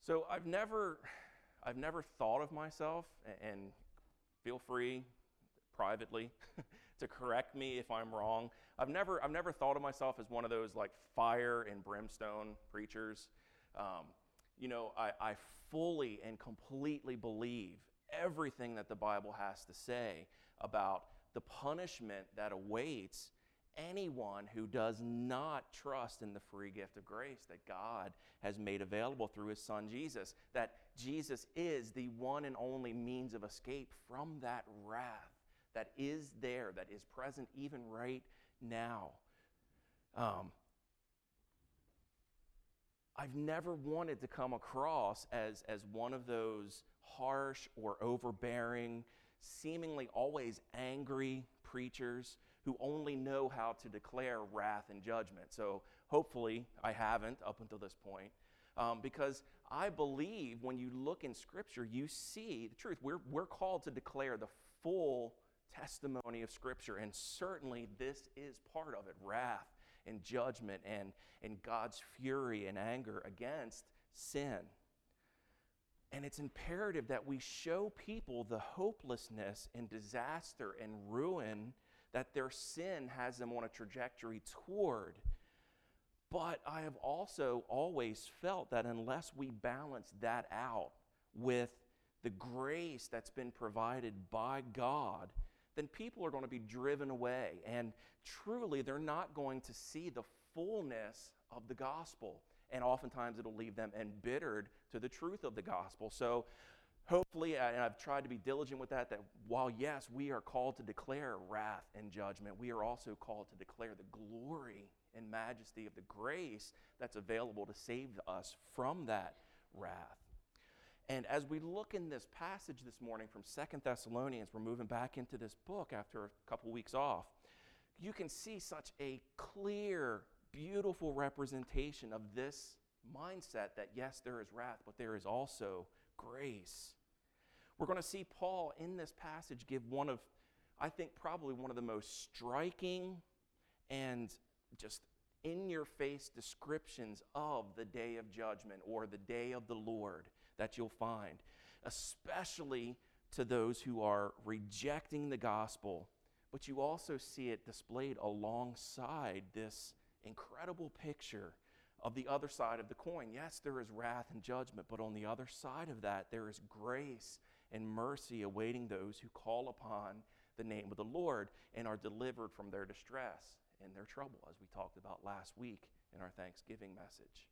So I've never thought of myself, and feel free privately to correct me if I'm wrong. I've never thought of myself as one of those like fire and brimstone preachers. Um, I fully and completely believe everything that the Bible has to say about the punishment that awaits anyone who does not trust in the free gift of grace that God has made available through his son Jesus, that Jesus is the one and only means of escape from that wrath that is there, that is present even right now. I've never wanted to come across as one of those harsh or overbearing, seemingly always angry preachers who only know how to declare wrath and judgment. So hopefully I haven't up until this point, because I believe when you look in Scripture, you see the truth. We're called to declare the full testimony of Scripture, and certainly this is part of it, wrath and judgment and God's fury and anger against sin. And it's imperative that we show people the hopelessness and disaster and ruin that their sin has them on a trajectory toward. But I have also always felt that unless we balance that out with the grace that's been provided by God, then people are going to be driven away. And truly, they're not going to see the fullness of the gospel. And oftentimes, it'll leave them embittered to the truth of the gospel. So hopefully, and I've tried to be diligent with that while, yes, we are called to declare wrath and judgment, we are also called to declare the glory and majesty of the grace that's available to save us from that wrath. And as we look in this passage this morning from 2 Thessalonians, we're moving back into this book after a couple weeks off. You can see such a clear, beautiful representation of this mindset that yes, there is wrath, but there is also grace. We're going to see Paul in this passage give I think probably one of the most striking and just in-your-face descriptions of the day of judgment or the day of the Lord that you'll find, especially to those who are rejecting the gospel. But you also see it displayed alongside this incredible picture of the other side of the coin. Yes, there is wrath and judgment, but on the other side of that, there is grace and mercy awaiting those who call upon the name of the Lord and are delivered from their distress and their trouble, as we talked about last week in our Thanksgiving message.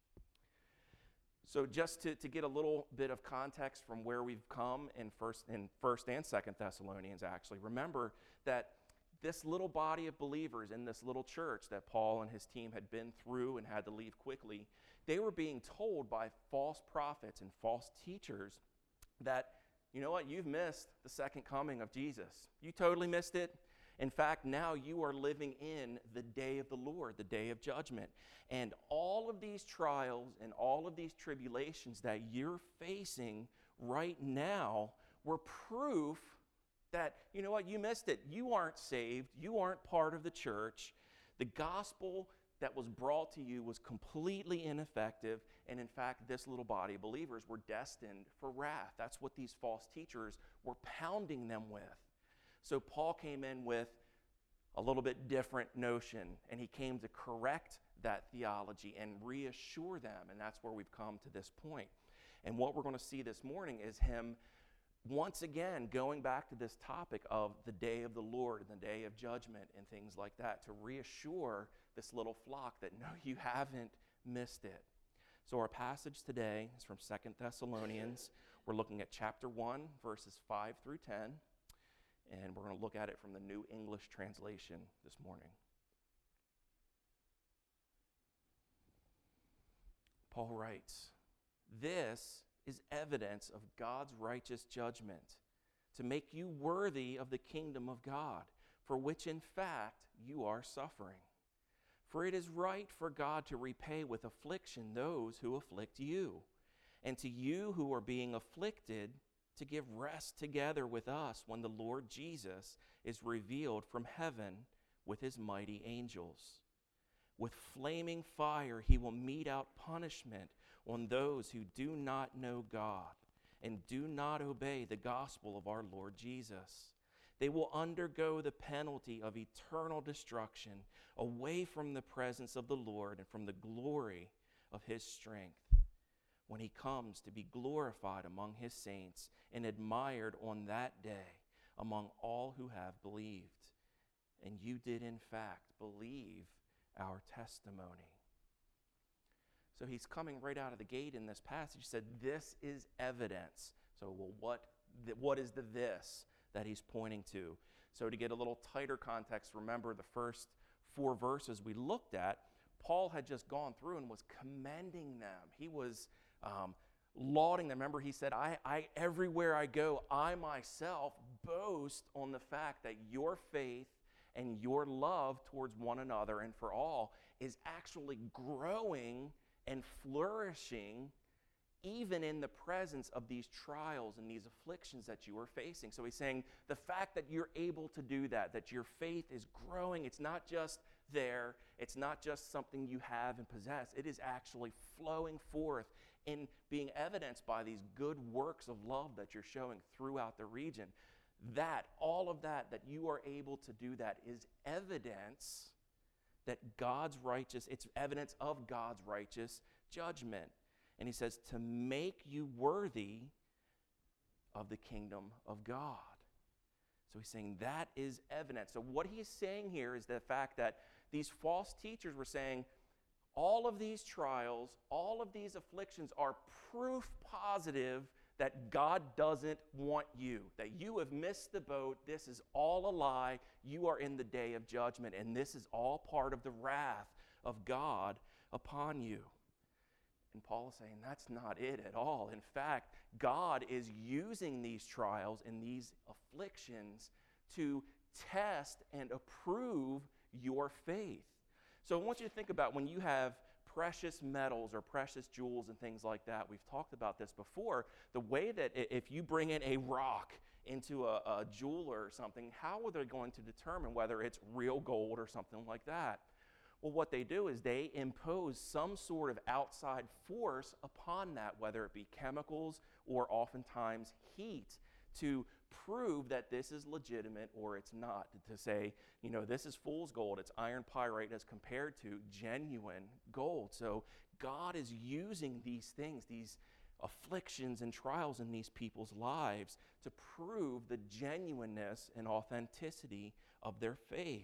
So just to get a little bit of context from where we've come in first and Second Thessalonians, actually, remember that this little body of believers in this little church that Paul and his team had been through and had to leave quickly, they were being told by false prophets and false teachers that, you know what, you've missed the second coming of Jesus. You totally missed it. In fact, now you are living in the day of the Lord, the day of judgment. And all of these trials and all of these tribulations that you're facing right now were proof that, you know what, you missed it. You aren't saved. You aren't part of the church. The gospel that was brought to you was completely ineffective. And in fact, this little body of believers were destined for wrath. That's what these false teachers were pounding them with. So Paul came in with a little bit different notion, and he came to correct that theology and reassure them. And that's where we've come to this point. And what we're going to see this morning is him once again going back to this topic of the day of the Lord and the day of judgment and things like that to reassure this little flock that no, you haven't missed it. So our passage today is from 2 Thessalonians. We're looking at chapter 1, verses 5 through 10. And we're going to look at it from the New English Translation this morning. Paul writes, "This is evidence of God's righteous judgment, to make you worthy of the kingdom of God, for which in fact you are suffering. For it is right for God to repay with affliction those who afflict you, and to you who are being afflicted, to give rest together with us when the Lord Jesus is revealed from heaven with his mighty angels. With flaming fire he will mete out punishment on those who do not know God and do not obey the gospel of our Lord Jesus. They will undergo the penalty of eternal destruction away from the presence of the Lord and from the glory of his strength, when he comes to be glorified among his saints and admired on that day among all who have believed. And you did, in fact, believe our testimony. So he's coming right out of the gate in this passage. He said, this is evidence. So, well, what is the this that he's pointing to? So to get a little tighter context, remember the first 4 verses we looked at, Paul had just gone through and was commending them. He was lauding them. Remember, he said, I everywhere I go, I myself boast on the fact that your faith and your love towards one another and for all is actually growing and flourishing even in the presence of these trials and these afflictions that you are facing. So he's saying the fact that you're able to do that your faith is growing, it's not just there, it's not just something you have and possess, it is actually flowing forth and being evidenced by these good works of love that you're showing throughout the region. That, all of that you are able to do that is evidence that it's evidence of God's righteous judgment. And he says, to make you worthy of the kingdom of God. So he's saying that is evidence. So what he's saying here is the fact that these false teachers were saying, all of these trials, all of these afflictions are proof positive that God doesn't want you, that you have missed the boat, this is all a lie, you are in the day of judgment, and this is all part of the wrath of God upon you. And Paul is saying that's not it at all. In fact, God is using these trials and these afflictions to test and approve your faith. So I want you to think about when you have precious metals or precious jewels and things like that. We've talked about this before. The way that if you bring in a rock into a jeweler or something, how are they going to determine whether it's real gold or something like that? Well, what they do is they impose some sort of outside force upon that, whether it be chemicals or oftentimes heat, to prove that this is legitimate or it's not. To say, this is fool's gold, it's iron pyrite as compared to genuine gold. So God is using these things, these afflictions and trials in these people's lives to prove the genuineness and authenticity of their faith.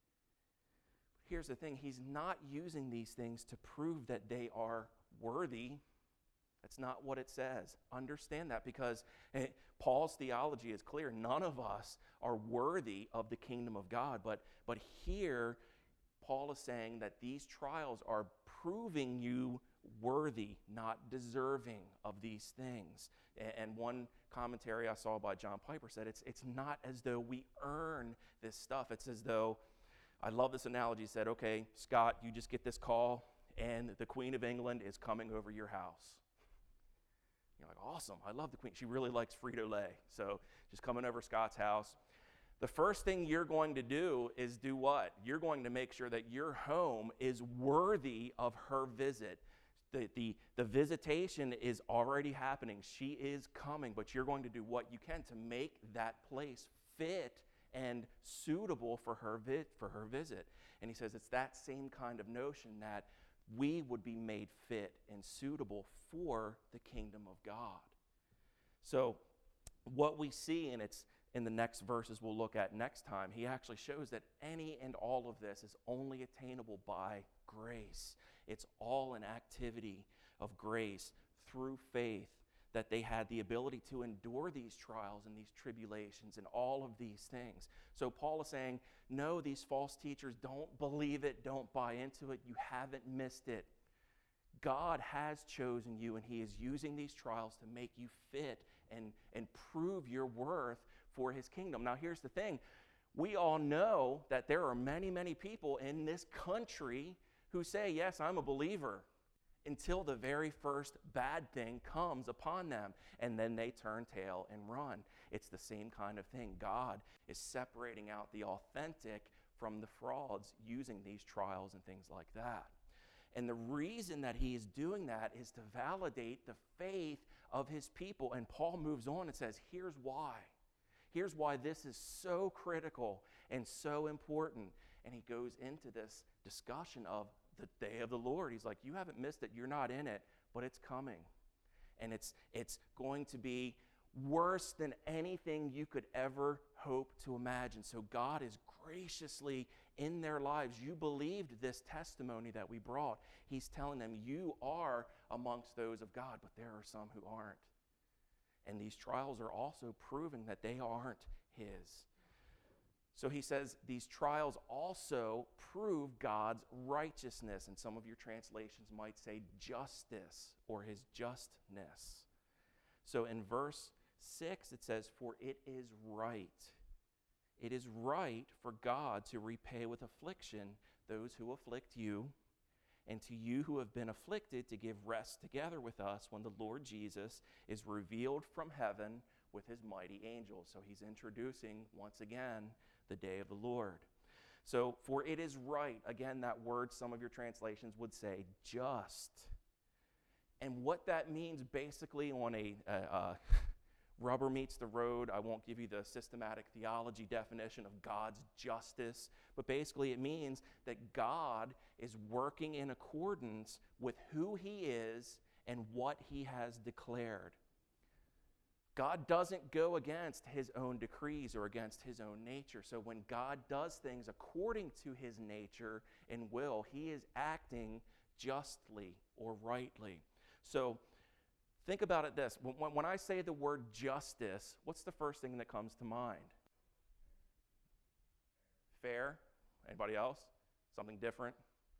Here's the thing, he's not using these things to prove that they are worthy. That's not what it says. Understand that, because Paul's theology is clear. None of us are worthy of the kingdom of God. But here, Paul is saying that these trials are proving you worthy, not deserving of these things. And one commentary I saw by John Piper said it's not as though we earn this stuff. It's as though, I love this analogy, he said, okay, Scott, you just get this call and the Queen of England is coming over your house. You're like, awesome, I love the Queen. She really likes Frito-Lay. So she's coming over Scott's house. The first thing you're going to do is do what? You're going to make sure that your home is worthy of her visit. The visitation is already happening. She is coming, but you're going to do what you can to make that place fit and suitable for her visit. And he says it's that same kind of notion that we would be made fit and suitable for the kingdom of God. So what we see, and it's in the next verses we'll look at next time, he actually shows that any and all of this is only attainable by grace. It's all an activity of grace through faith, that they had the ability to endure these trials and these tribulations and all of these things. So Paul is saying, no, these false teachers, don't believe it, don't buy into it, you haven't missed it. God has chosen you, and he is using these trials to make you fit and prove your worth for his kingdom. Now here's the thing, we all know that there are many, many people in this country who say, yes, I'm a believer, until the very first bad thing comes upon them, and then they turn tail and run. It's the same kind of thing. God is separating out the authentic from the frauds using these trials and things like that. And the reason that he is doing that is to validate the faith of his people. And Paul moves on and says, here's why. Here's why this is so critical and so important. And he goes into this discussion of the day of the Lord. He's like, you haven't missed it. You're not in it, but it's coming. And it's going to be worse than anything you could ever hope to imagine. So God is graciously in their lives. You believed this testimony that we brought. He's telling them you are amongst those of God, but there are some who aren't. And these trials are also proving that they aren't his. So he says these trials also prove God's righteousness. And some of your translations might say justice or his justness. So in verse 6 it says, for it is right. It is right for God to repay with affliction those who afflict you, and to you who have been afflicted to give rest together with us when the Lord Jesus is revealed from heaven with his mighty angels. So he's introducing once again the day of the Lord. So for it is right, again that word some of your translations would say just. And what that means basically on a rubber meets the road, I won't give you the systematic theology definition of God's justice, but basically it means that God is working in accordance with who he is and what he has declared. God doesn't go against his own decrees or against his own nature. So when God does things according to his nature and will, he is acting justly or rightly. So think about it this. When I say the word justice, what's the first thing that comes to mind? Fair? Anybody else? Something different?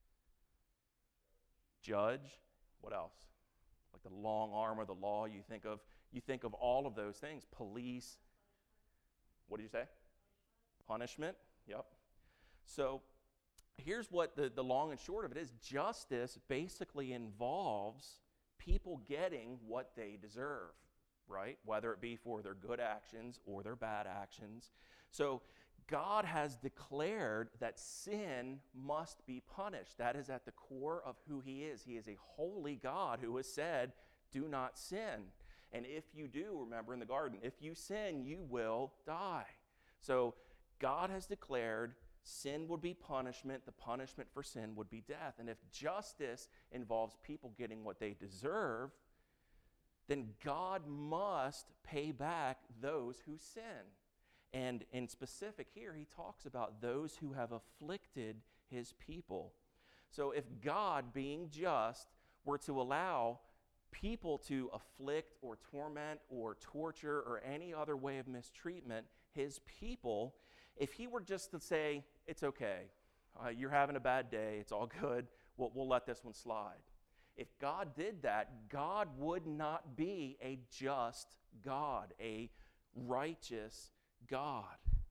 Judge? What else? Like the long arm of the law, you think of all of those things. Police. What did you say? Punishment. Yep. So here's what the long and short of it is. Justice basically involves people getting what they deserve, right? Whether it be for their good actions or their bad actions. So God has declared that sin must be punished. That is at the core of who he is. He is a holy God who has said, do not sin. And if you do, remember in the garden, if you sin, you will die. So God has declared sin would be punishment. The punishment for sin would be death. And if justice involves people getting what they deserve, then God must pay back those who sin. And in specific here, he talks about those who have afflicted his people. So if God, being just, were to allow people to afflict or torment or torture or any other way of mistreatment his people, if he were just to say, it's okay, you're having a bad day, it's all good, we'll let this one slide. If God did that, God would not be a just God, a righteous God.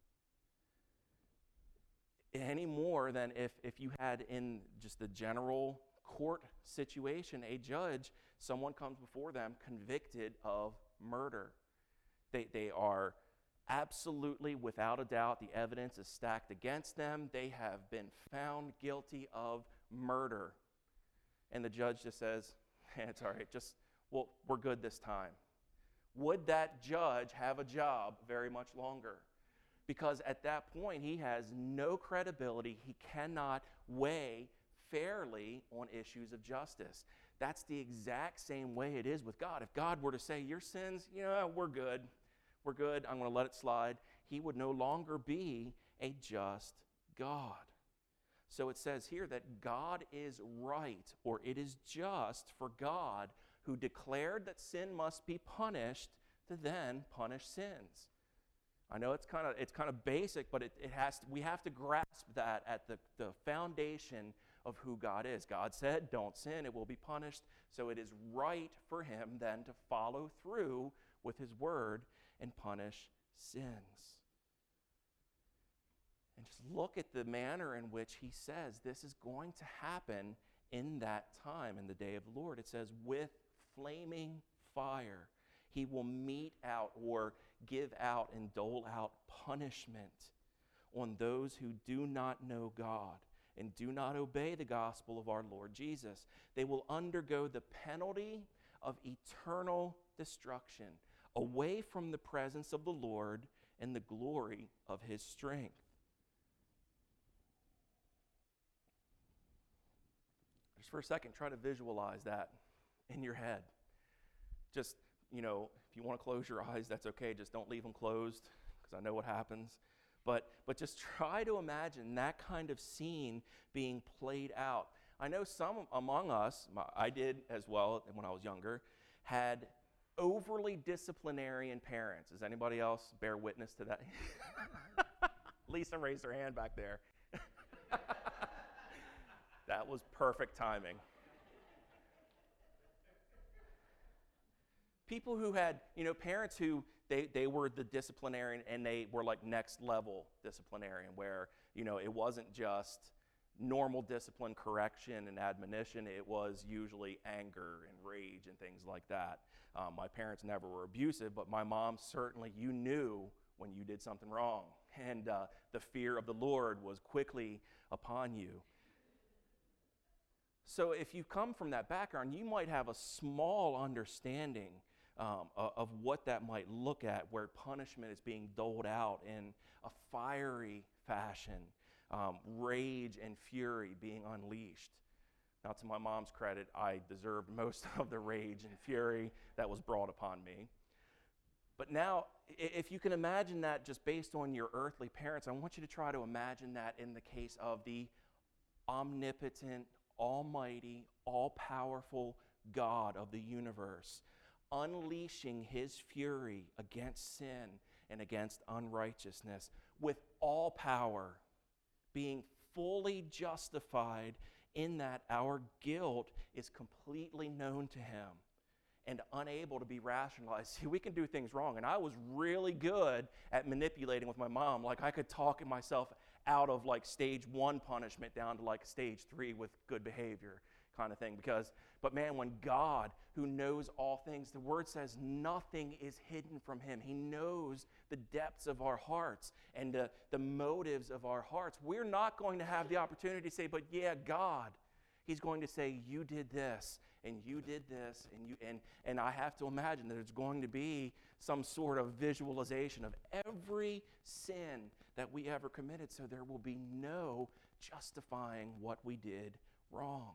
Any more than if you had in just the general court situation, a judge, someone comes before them convicted of murder. They are absolutely, without a doubt, the evidence is stacked against them. They have been found guilty of murder. And the judge just says, it's all right, we're good this time. Would that judge have a job very much longer? Because at that point, he has no credibility. He cannot weigh fairly on issues of justice. That's the exact same way it is with God. If God were to say, your sins, we're good, I'm going to let it slide, he would no longer be a just God. So it says here that God is right, or it is just for God, who declared that sin must be punished, to then punish sins. I know it's kind of basic, but we have to grasp that at the foundation of who God is. God said, don't sin, it will be punished. So it is right for him then to follow through with his word and punish sins. And just look at the manner in which he says this is going to happen in that time, in the day of the Lord. It says, with flaming fire, he will mete out or give out and dole out punishment on those who do not know God and do not obey the gospel of our Lord Jesus. They will undergo the penalty of eternal destruction, away from the presence of the Lord and the glory of his strength. Just for a second, try to visualize that in your head. Just, if you want to close your eyes, that's okay. Just don't leave them closed, because I know what happens. But just try to imagine that kind of scene being played out. I know some among us, I did as well when I was younger, had overly disciplinarian parents. Does anybody else bear witness to that? Lisa raised her hand back there. That was perfect timing. People who had, parents who they were the disciplinarian, and they were like next level disciplinarian, where, it wasn't just normal discipline, correction, and admonition. It was usually anger and rage and things like that. My parents never were abusive, but my mom certainly, you knew when you did something wrong, and the fear of the Lord was quickly upon you. So if you come from that background, you might have a small understanding of what that might look at, where punishment is being doled out in a fiery fashion, rage and fury being unleashed. Now, to my mom's credit, I deserved most of the rage and fury that was brought upon me. But now, if you can imagine that just based on your earthly parents, I want you to try to imagine that in the case of the omnipotent, almighty, all-powerful God of the universe, unleashing his fury against sin and against unrighteousness, with all power, being fully justified in that our guilt is completely known to him and unable to be rationalized. See, we can do things wrong, and I was really good at manipulating with my mom. Like, I could talk myself out of like stage 1 punishment down to like stage 3 with good behavior kind of thing. But man, when God, who knows all things, the word says nothing is hidden from him. He knows the depths of our hearts and the motives of our hearts. We're not going to have the opportunity to say, but yeah, God. He's going to say, you did this, and you did this, and I have to imagine that there's going to be some sort of visualization of every sin that we ever committed, so there will be no justifying what we did wrong.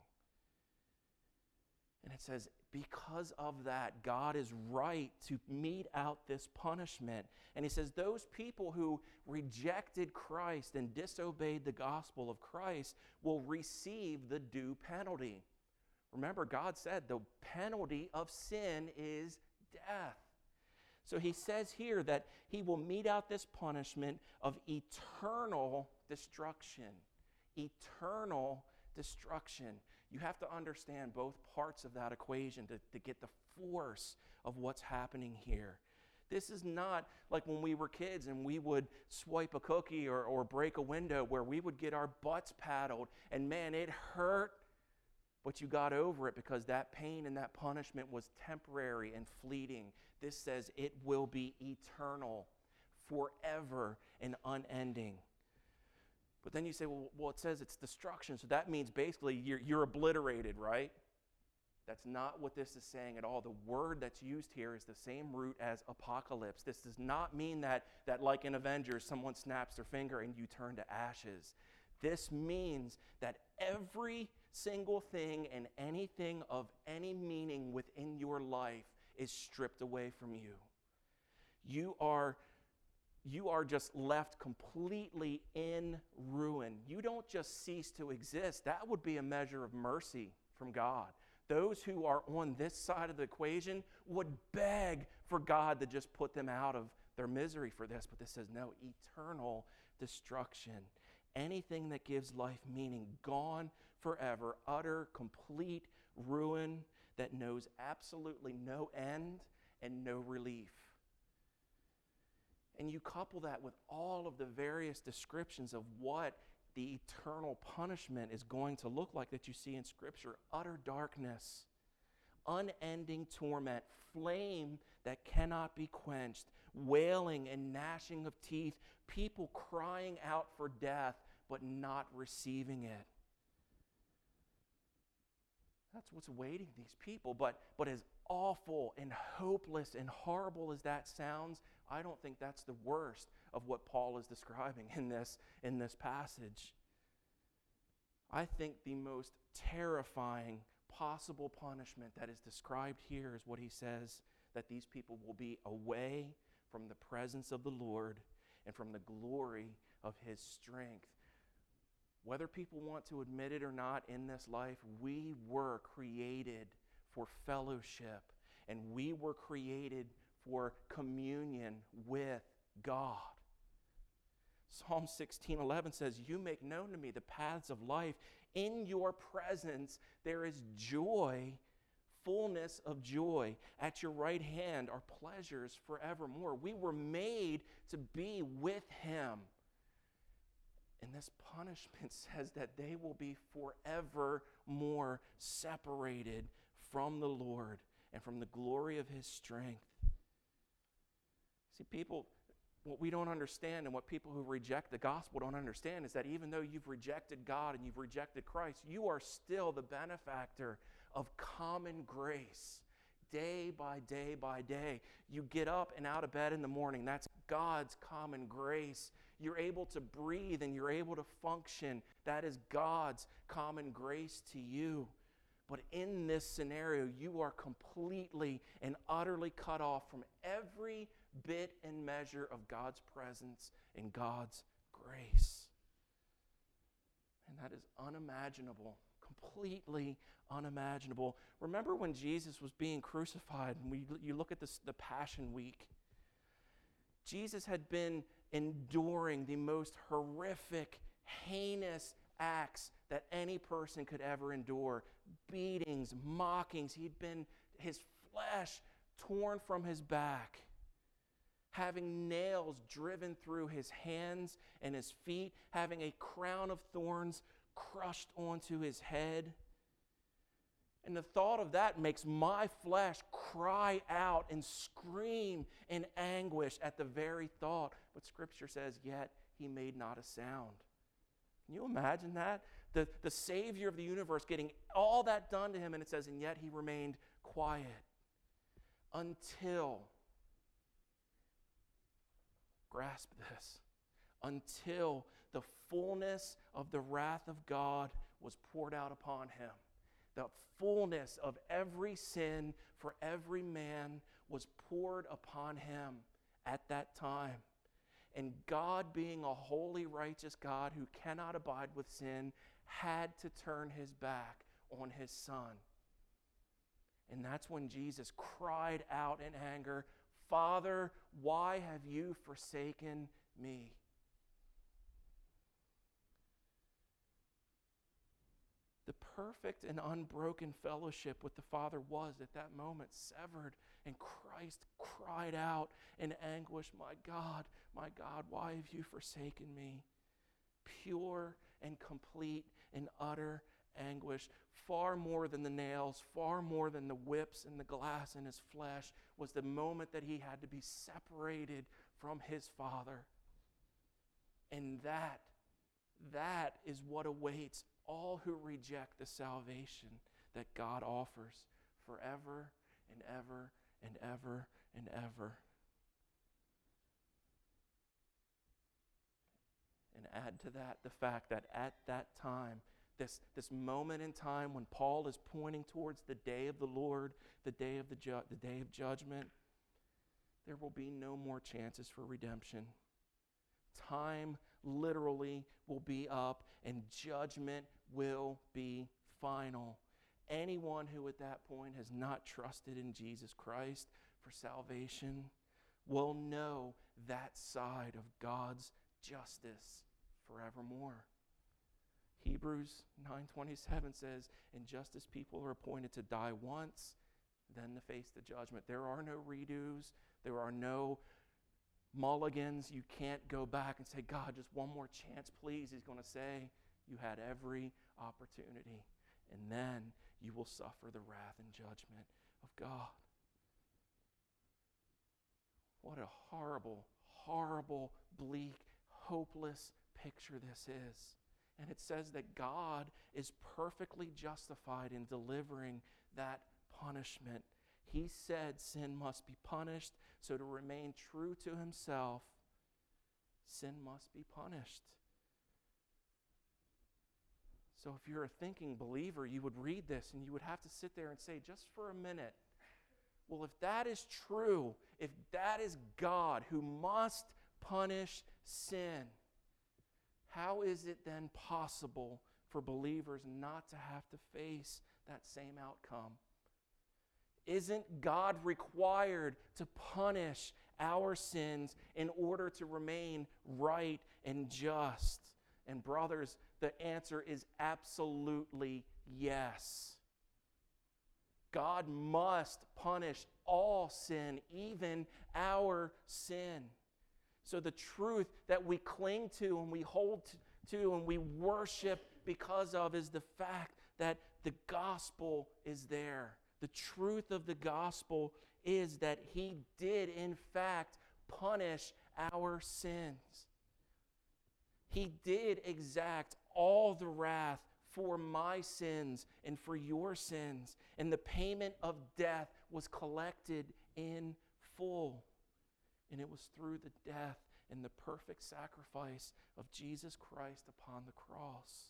And it says, because of that, God is right to mete out this punishment. And he says, those people who rejected Christ and disobeyed the gospel of Christ will receive the due penalty. Remember, God said the penalty of sin is death. So he says here that he will mete out this punishment of eternal destruction. Eternal destruction. You have to understand both parts of that equation to get the force of what's happening here. This is not like when we were kids and we would swipe a cookie or break a window, where we would get our butts paddled, and man, it hurt, but you got over it because that pain and that punishment was temporary and fleeting. This says it will be eternal, forever and unending. But then you say, well, it says it's destruction, so that means basically you're obliterated, right? That's not what this is saying at all. The word that's used here is the same root as apocalypse. This does not mean that like in Avengers, someone snaps their finger and you turn to ashes. This means that every single thing and anything of any meaning within your life is stripped away from you. You are just left completely in ruin. You don't just cease to exist. That would be a measure of mercy from God. Those who are on this side of the equation would beg for God to just put them out of their misery for this. But this says, no, eternal destruction. Anything that gives life meaning, gone forever, utter, complete ruin that knows absolutely no end and no relief. And you couple that with all of the various descriptions of what the eternal punishment is going to look like that you see in Scripture. Utter darkness, unending torment, flame that cannot be quenched, wailing and gnashing of teeth, people crying out for death but not receiving it. That's what's awaiting these people. But as awful and hopeless and horrible as that sounds, I don't think that's the worst of what Paul is describing in this passage. I think the most terrifying possible punishment that is described here is what he says, that these people will be away from the presence of the Lord and from the glory of his strength. Whether people want to admit it or not in this life, we were created for fellowship, and we were created for communion with God. Psalm 16:11 says, "You make known to me the paths of life. In your presence there is joy, fullness of joy. At your right hand are pleasures forevermore." We were made to be with him. And this punishment says that they will be forevermore separated from the Lord and from the glory of his strength. See, people, what we don't understand and what people who reject the gospel don't understand is that even though you've rejected God and you've rejected Christ, you are still the benefactor of common grace. Day by day by day, you get up and out of bed in the morning. That's God's common grace. You're able to breathe and you're able to function. That is God's common grace to you. But in this scenario, you are completely and utterly cut off from every bit and measure of God's presence and God's grace. And that is unimaginable, completely unimaginable. Remember when Jesus was being crucified, and you look at the Passion Week, Jesus had been enduring the most horrific, heinous acts that any person could ever endure. Beatings, mockings. He'd been, his flesh torn from his back, having nails driven through his hands and his feet, having a crown of thorns crushed onto his head. And the thought of that makes my flesh cry out and scream in anguish at the very thought. But Scripture says, yet he made not a sound. Can you imagine that? The Savior of the universe getting all that done to him, and it says, and yet he remained quiet until, grasp this, until the fullness of the wrath of God was poured out upon him. The fullness of every sin for every man was poured upon him at that time. And God, being a holy, righteous God who cannot abide with sin, had to turn his back on his Son. And that's when Jesus cried out in anger, "Father, why have you forsaken me?" The perfect and unbroken fellowship with the Father was at that moment severed, and Christ cried out in anguish, my God, why have you forsaken me?" Pure and complete and utter anguish, far more than the nails, far more than the whips and the glass in his flesh, was the moment that he had to be separated from his Father. And that is what awaits all who reject the salvation that God offers forever and ever and ever and ever. And add to that the fact that at that time, this moment in time when Paul is pointing towards the day of the Lord, the day of judgment, there will be no more chances for redemption. Time literally will be up, and judgment will be final. Anyone who at that point has not trusted in Jesus Christ for salvation will know that side of God's justice forevermore. Hebrews 9:27 says, "And just as people are appointed to die once, then to face the judgment." There are no redos. There are no mulligans. You can't go back and say, "God, just one more chance, please." He's going to say, you had every opportunity, and then you will suffer the wrath and judgment of God. What a horrible, horrible, bleak, hopeless picture this is. And it says that God is perfectly justified in delivering that punishment. He said sin must be punished, so to remain true to himself, sin must be punished. So if you're a thinking believer, you would read this and you would have to sit there and say, just for a minute, well, if that is true, if that is God who must punish sin, how is it then possible for believers not to have to face that same outcome? Isn't God required to punish our sins in order to remain right and just? And brothers, the answer is absolutely yes. God must punish all sin, even our sin. So the truth that we cling to and we hold to and we worship because of is the fact that the gospel is there. The truth of the gospel is that he did, in fact, punish our sins. He did exact all the wrath for my sins and for your sins. And the payment of death was collected in full. And it was through the death and the perfect sacrifice of Jesus Christ upon the cross.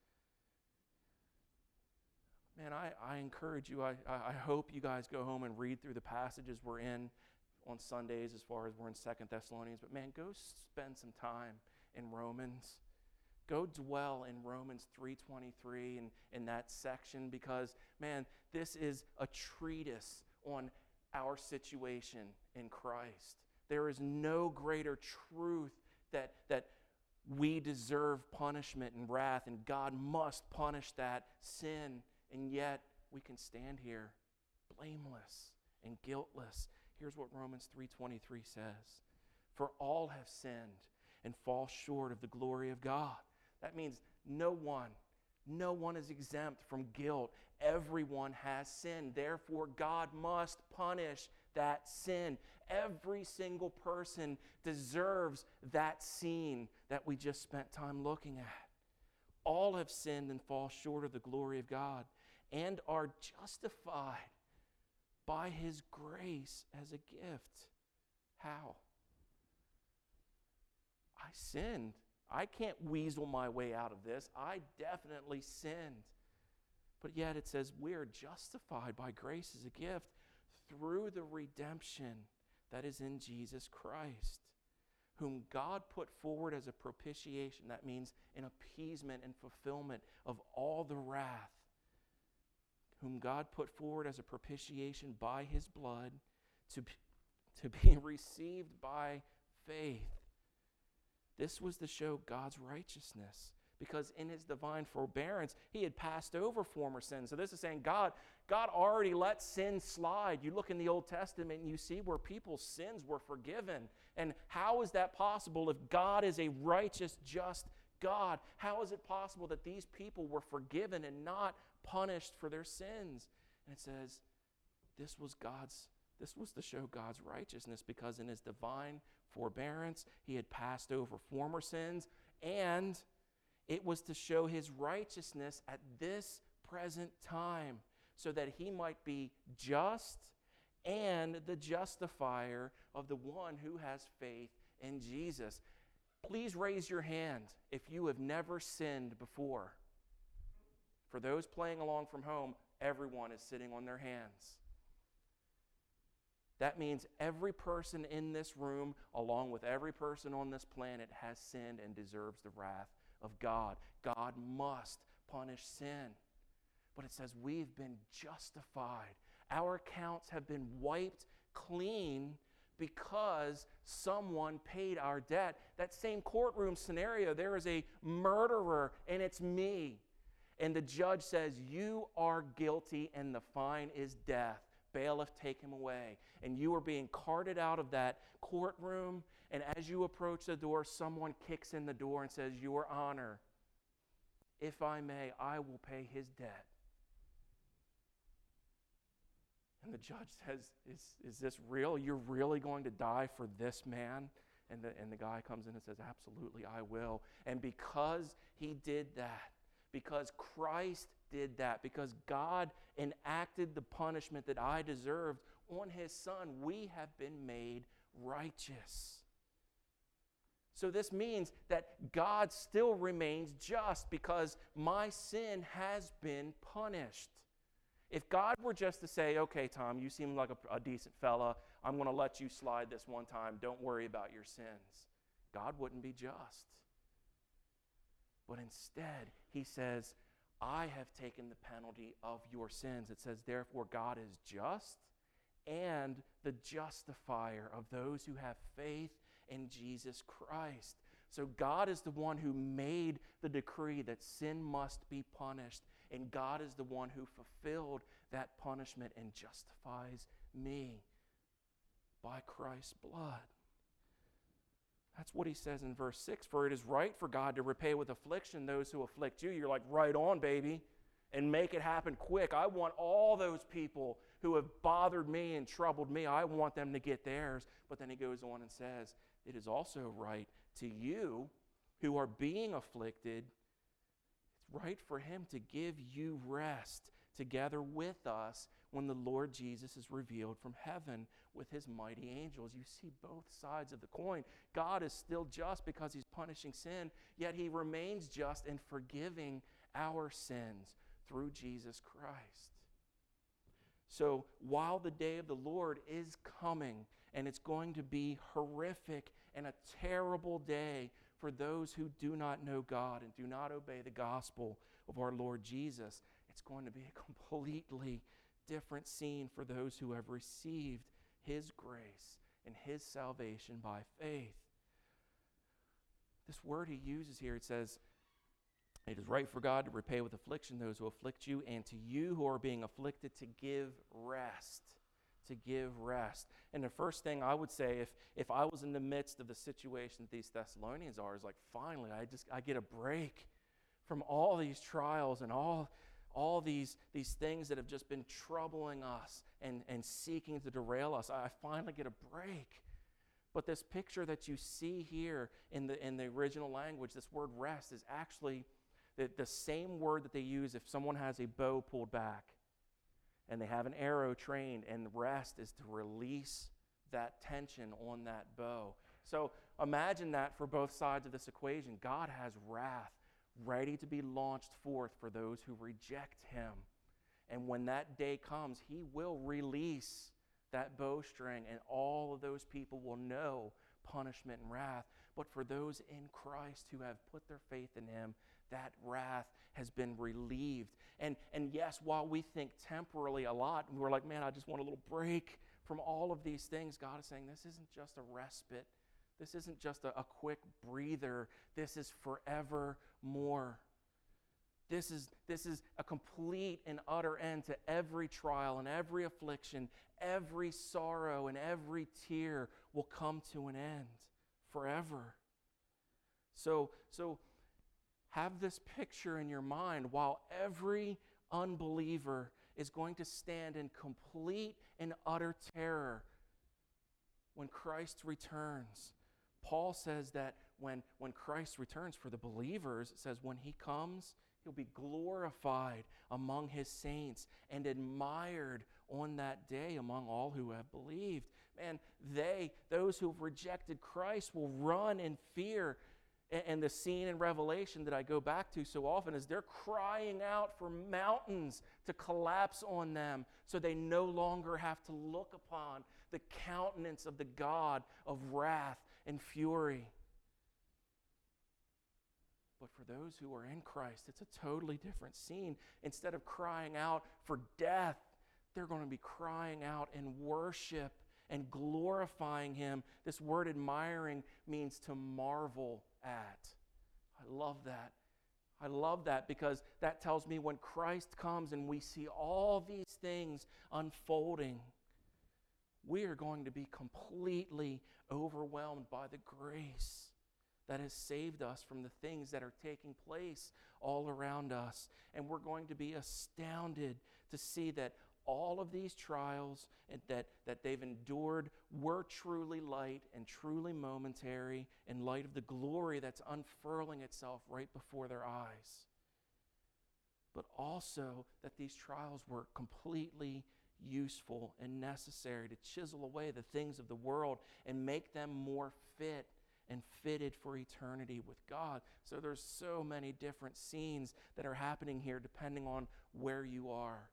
Man, I encourage you, I hope you guys go home and read through the passages we're in on Sundays as far as we're in 2 Thessalonians. But man, go spend some time in Romans. Go dwell in Romans 3:23 and in that section, because, man, this is a treatise on our situation in Christ. There is no greater truth that we deserve punishment and wrath, and God must punish that sin, and yet we can stand here blameless and guiltless. Here's what Romans 3:23 says. For all have sinned and fall short of the glory of God. That means no one is exempt from guilt. Everyone has sinned. Therefore, God must punish that sin. Every single person deserves that scene that we just spent time looking at. All have sinned and fall short of the glory of God and are justified by his grace as a gift. How? I sinned. I can't weasel my way out of this. I definitely sinned. But yet it says we are justified by grace as a gift through the redemption that is in Jesus Christ, whom God put forward as a propitiation. That means an appeasement and fulfillment of all the wrath, whom God put forward as a propitiation by his blood to be received by faith. This was to show God's righteousness, because in his divine forbearance, he had passed over former sins. So this is saying God already let sin slide. You look in the Old Testament and you see where people's sins were forgiven. And how is that possible if God is a righteous, just God? How is it possible that these people were forgiven and not punished for their sins? And it says this was to show God's righteousness, because in his divine forbearance, he had passed over former sins, and it was to show his righteousness at this present time, so that he might be just and the justifier of the one who has faith in Jesus. Please raise your hand if you have never sinned before. For those playing along from home, everyone is sitting on their hands. That means every person in this room, along with every person on this planet, has sinned and deserves the wrath of God. God must punish sin. But it says we've been justified. Our accounts have been wiped clean because someone paid our debt. That same courtroom scenario, there is a murderer, and it's me. And the judge says, you are guilty, and the fine is death. Bailiff, take him away. And you are being carted out of that courtroom, and as you approach the door, someone kicks in the door and says, Your Honor, if I may, I will pay his debt. And the judge says, is this real? You're really going to die for this man? And the guy comes in and says, absolutely, I will. And because he did that, because Christ did that, because God enacted the punishment that I deserved on his Son, we have been made righteous. So this means that God still remains just because my sin has been punished. If God were just to say, okay, Tom, you seem like a decent fella, I'm going to let you slide this one time, don't worry about your sins, God wouldn't be just. But instead, he says, I have taken the penalty of your sins. It says, therefore, God is just and the justifier of those who have faith in Jesus Christ. So God is the one who made the decree that sin must be punished, and God is the one who fulfilled that punishment and justifies me by Christ's blood. That's what he says in verse 6. For it is right for God to repay with affliction those who afflict you. You're like, right on, baby, and make it happen quick. I want all those people who have bothered me and troubled me, I want them to get theirs. But then he goes on and says, it is also right to you who are being afflicted. It's right for him to give you rest together with us when the Lord Jesus is revealed from heaven with his mighty angels. You see both sides of the coin. God is still just because he's punishing sin, yet he remains just in forgiving our sins through Jesus Christ. So while the day of the Lord is coming, and it's going to be horrific and a terrible day for those who do not know God and do not obey the gospel of our Lord Jesus, it's going to be a completely different scene for those who have received his grace and his salvation by faith. This word he uses here, it says, it is right for God to repay with affliction those who afflict you, and to you who are being afflicted to give rest. To give rest. And the first thing I would say, if I was in the midst of the situation that these Thessalonians are, is like, finally, I get a break from all these trials and all these things that have just been troubling us and seeking to derail us. I finally get a break. But this picture that you see here in the original language, this word rest, is actually the same word that they use if someone has a bow pulled back and they have an arrow trained, and rest is to release that tension on that bow. So imagine that for both sides of this equation. God has wrath ready to be launched forth for those who reject him. And when that day comes, he will release that bowstring, and all of those people will know punishment and wrath. But for those in Christ who have put their faith in him, that wrath has been relieved. And yes, while we think temporally a lot, and we're like, man, I just want a little break from all of these things, God is saying this isn't just a respite. This isn't just a quick breather. This is forevermore. This is a complete and utter end to every trial and every affliction. Every sorrow and every tear will come to an end forever. So have this picture in your mind while every unbeliever is going to stand in complete and utter terror when Christ returns. Paul says that when Christ returns for the believers, it says when he comes, he'll be glorified among his saints and admired on that day among all who have believed. Man, those who have rejected Christ, will run in fear. And the scene in Revelation that I go back to so often is they're crying out for mountains to collapse on them so they no longer have to look upon the countenance of the God of wrath and fury. But for those who are in Christ, it's a totally different scene. Instead of crying out for death, they're going to be crying out in worship and glorifying him. This word admiring means to marvel at. I love that. I love that because that tells me when Christ comes and we see all these things unfolding, we are going to be completely overwhelmed by the grace that has saved us from the things that are taking place all around us. And we're going to be astounded to see that all of these trials and that they've endured were truly light and truly momentary in light of the glory that's unfurling itself right before their eyes. But also that these trials were completely useful and necessary to chisel away the things of the world and make them more fit and fitted for eternity with God. So there's so many different scenes that are happening here depending on where you are.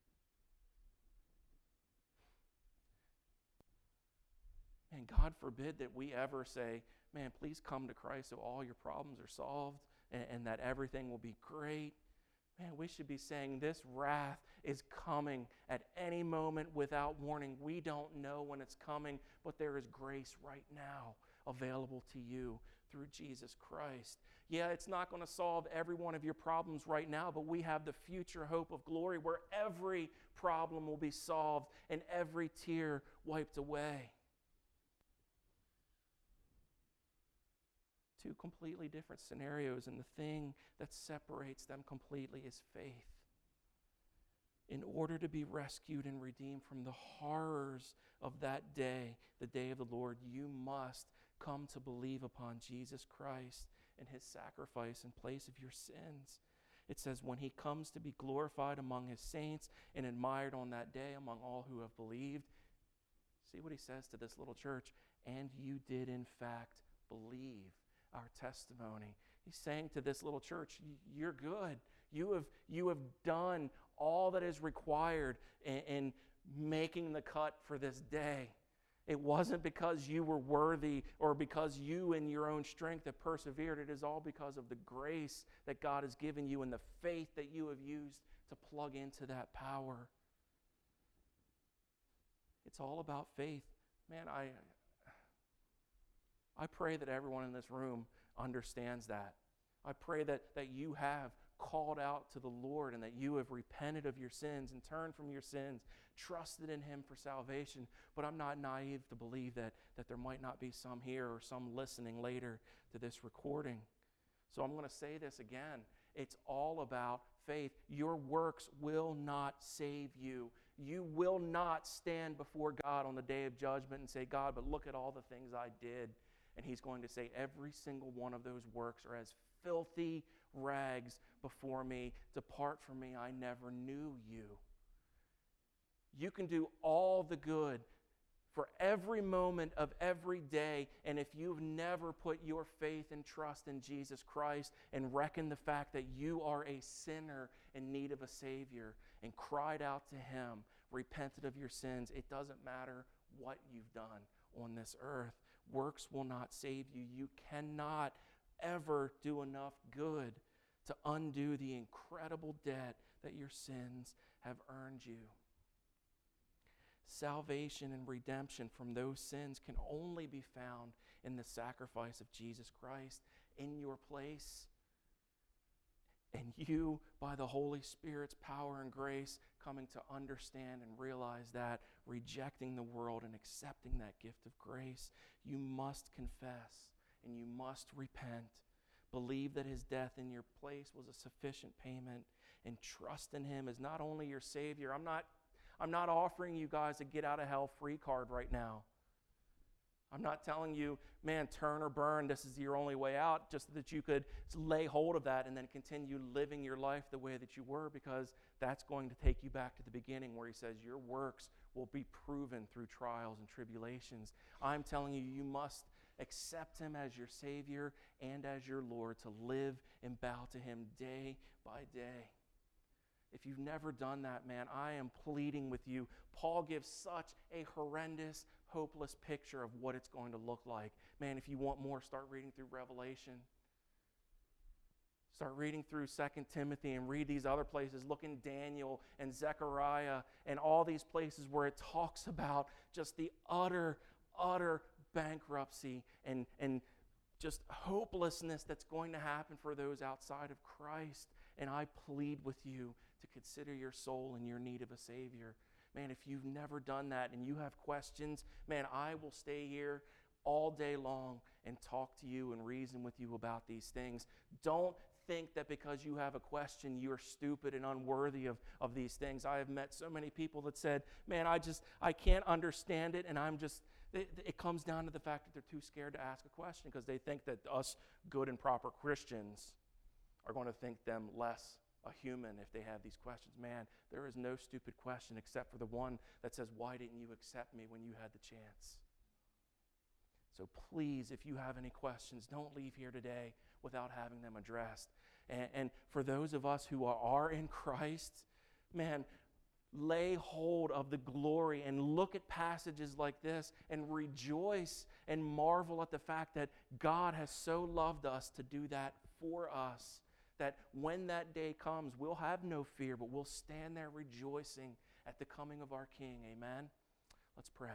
And God forbid that we ever say, man, please come to Christ so all your problems are solved and that everything will be great. Man, we should be saying this wrath is coming at any moment without warning. We don't know when it's coming, but there is grace right now available to you through Jesus Christ. Yeah, it's not going to solve every one of your problems right now, but we have the future hope of glory where every problem will be solved and every tear wiped away. Two completely different scenarios, and the thing that separates them completely is faith. In order to be rescued and redeemed from the horrors of that day, the day of the Lord, you must come to believe upon Jesus Christ and his sacrifice in place of your sins. It says, when he comes to be glorified among his saints and admired on that day among all who have believed. See what he says to this little church. And you did in fact believe our testimony. He's saying to this little church, you're good. You have done all that is required in making the cut for this day. It wasn't because you were worthy or because you in your own strength have persevered. It is all because of the grace that God has given you and the faith that you have used to plug into that power. It's all about faith. Man, I pray that everyone in this room understands that. I pray that you have called out to the Lord and that you have repented of your sins and turned from your sins, trusted in him for salvation. But I'm not naive to believe that there might not be some here or some listening later to this recording. So I'm going to say this again. It's all about faith. Your works will not save you. You will not stand before God on the day of judgment and say, God, but look at all the things I did. And he's going to say every single one of those works are as filthy rags before me. Depart from me, I never knew you. You can do all the good for every moment of every day, and if you've never put your faith and trust in Jesus Christ and reckoned the fact that you are a sinner in need of a Savior and cried out to him, repented of your sins, it doesn't matter what you've done on this earth. Works will not save you. You cannot ever do enough good to undo the incredible debt that your sins have earned you. Salvation and redemption from those sins can only be found in the sacrifice of Jesus Christ in your place. And you, by the Holy Spirit's power and grace, coming to understand and realize that, rejecting the world and accepting that gift of grace, you must confess and you must repent. Believe that his death in your place was a sufficient payment, and trust in him as not only your Savior. I'm not offering you guys a get out of hell free card right now. I'm not telling you, man, turn or burn, this is your only way out, just that you could lay hold of that and then continue living your life the way that you were, because that's going to take you back to the beginning where he says your works will be proven through trials and tribulations. I'm telling you, you must accept him as your Savior and as your Lord, to live and bow to him day by day. If you've never done that, man, I am pleading with you. Paul gives such a horrendous, hopeless picture of what it's going to look like. Man, if you want more, start reading through Revelation. Start reading through 2 Timothy and read these other places. Look in Daniel and Zechariah and all these places where it talks about just the utter bankruptcy and just hopelessness that's going to happen for those outside of Christ. And I plead with you to consider your soul in your need of a Savior. Man, if you've never done that and you have questions, man, I will stay here all day long and talk to you and reason with you about these things. Don't think that because you have a question, you're stupid and unworthy of these things. I have met so many people that said, man, I can't understand it, and it comes down to the fact that they're too scared to ask a question because they think that us good and proper Christians are going to think them less a human if they have these questions. Man, there is no stupid question except for the one that says, why didn't you accept me when you had the chance? So please, if you have any questions, don't leave here today without having them addressed. And for those of us who are in Christ, man, lay hold of the glory and look at passages like this and rejoice and marvel at the fact that God has so loved us to do that for us, that when that day comes, we'll have no fear, but we'll stand there rejoicing at the coming of our King. Amen? Let's pray.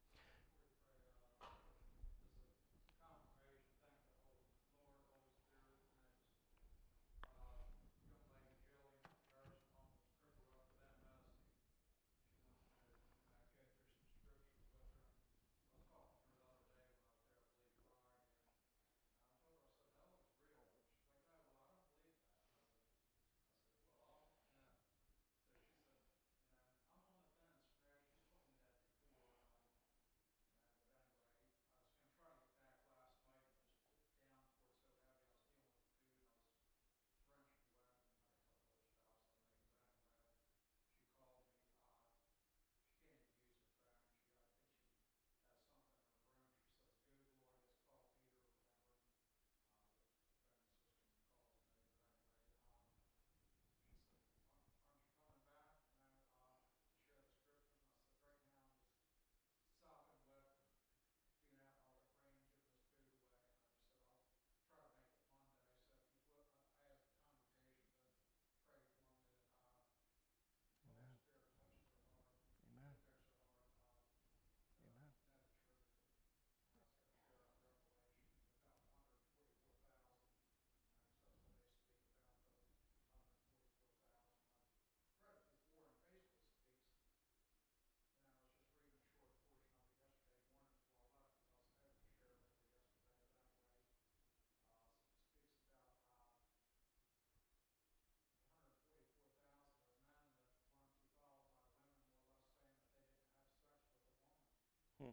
Hmm.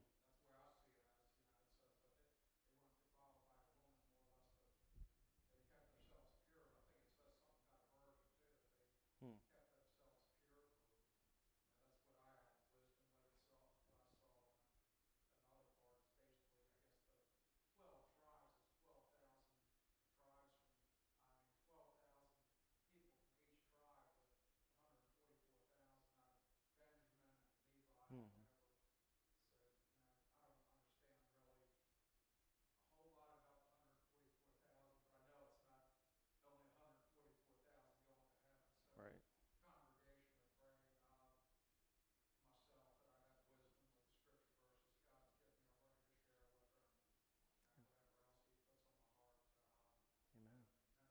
Hmm. Hmm. Right. Amen.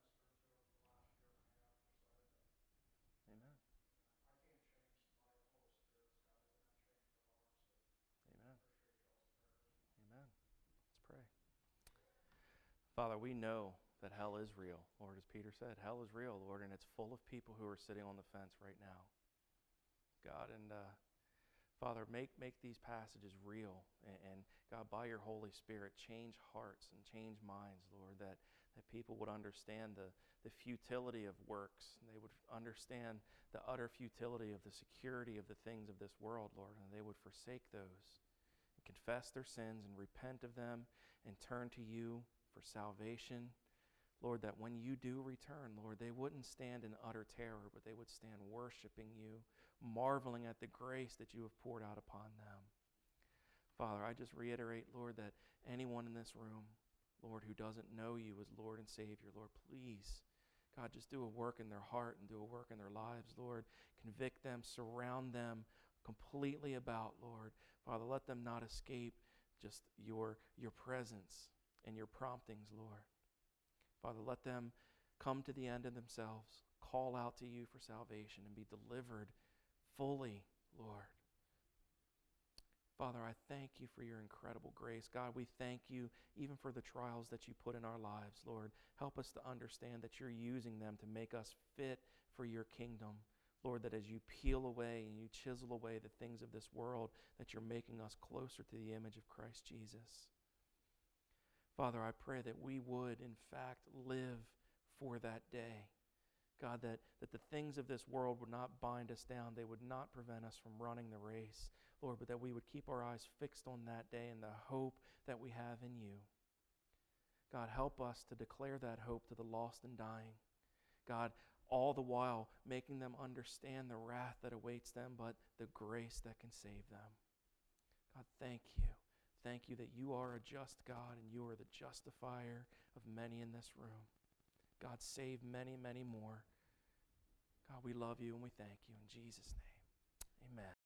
Amen. Amen. Amen. Let's pray. Father, we know that hell is real, Lord, as Peter said. Hell is real, Lord, and it's full of people who are sitting on the fence right now. God, and Father, make these passages real. And God, by your Holy Spirit, change hearts and change minds, Lord, that people would understand the futility of works. And they would understand the utter futility of the security of the things of this world, Lord, and they would forsake those and confess their sins and repent of them and turn to you for salvation. Lord, that when you do return, Lord, they wouldn't stand in utter terror, but they would stand worshiping you, marveling at the grace that you have poured out upon them. Father, I just reiterate, Lord, that anyone in this room, Lord, who doesn't know you as Lord and Savior, Lord, please, God, just do a work in their heart and do a work in their lives, Lord. Convict them, surround them completely about, Lord. Father, let them not escape just your presence and your promptings, Lord. Father, let them come to the end of themselves, call out to you for salvation, and be delivered fully, Lord. Father, I thank you for your incredible grace. God, we thank you even for the trials that you put in our lives, Lord. Help us to understand that you're using them to make us fit for your kingdom. Lord, that as you peel away and you chisel away the things of this world, that you're making us closer to the image of Christ Jesus. Father, I pray that we would, in fact, live for that day. God, that the things of this world would not bind us down. They would not prevent us from running the race, Lord, but that we would keep our eyes fixed on that day and the hope that we have in you. God, help us to declare that hope to the lost and dying. God, all the while making them understand the wrath that awaits them, but the grace that can save them. God, thank you. Thank you that you are a just God and you are the justifier of many in this room. God, save many, many more. God, we love you and we thank you in Jesus' name. Amen.